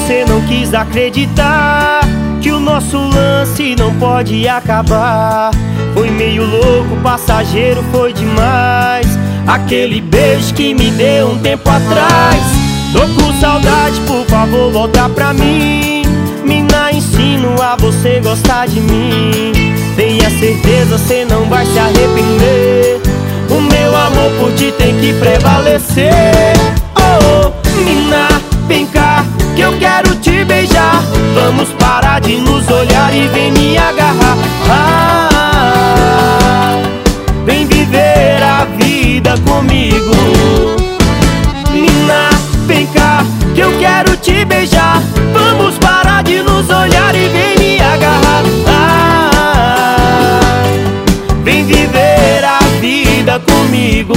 você não quis acreditar que o nosso lance não pode acabar. Foi meio louco, passageiro, foi demais. Aquele beijo que me deu um tempo atrás. Tô com saudade, por favor, volta pra mim. Mina, ensino a você gostar de mim. Tenha certeza, cê não vai se arrepender. O meu amor por ti tem que prevalecer. Oh, mina, vem cá, que eu quero te beijar. Vamos parar de nos olhar e vem me agarrar. Vem viver a vida comigo. Mina, vem cá, que eu quero te beijar. Vamos parar de nos olhar e vem me agarrar. Vem viver a vida comigo.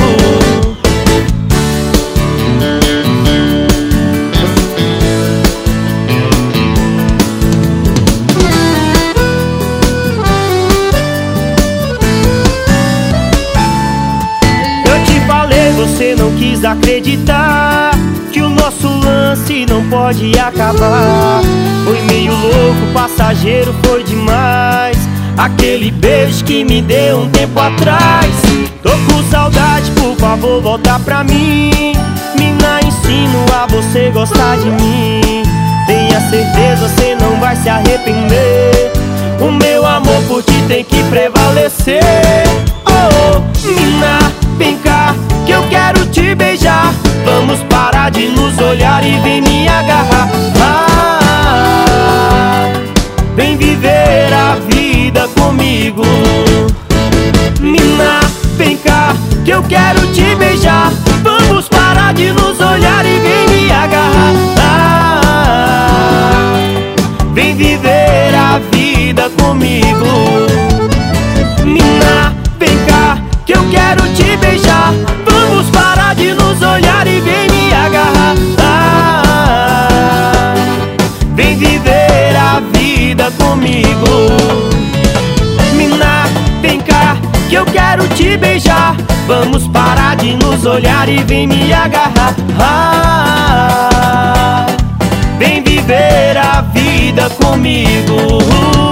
Você não quis acreditar que o nosso lance não pode acabar. Foi meio louco, passageiro, foi demais. Aquele beijo que me deu um tempo atrás. Tô com saudade, por favor, volta pra mim. Mina, ensino a você gostar de mim. Tenha certeza, cê não vai se arrepender. O meu amor por ti tem que prevalecer. Oh, mina, vem cá, que eu quero te beijar. Vamos parar de nos olhar e vem me agarrar. Vem viver a vida comigo. Mina, vem cá, que eu quero te beijar. Vamos parar de nos olhar e vem me agarrar. Vem viver a vida comigo. Mina, vem cá, que eu quero te beijar. Vamos parar de nos olhar e vem me agarrar. Vem viver a vida comigo. Mina, vem cá, que eu quero te beijar. Vamos parar de nos olhar e vem me agarrar. Vem viver a vida comigo.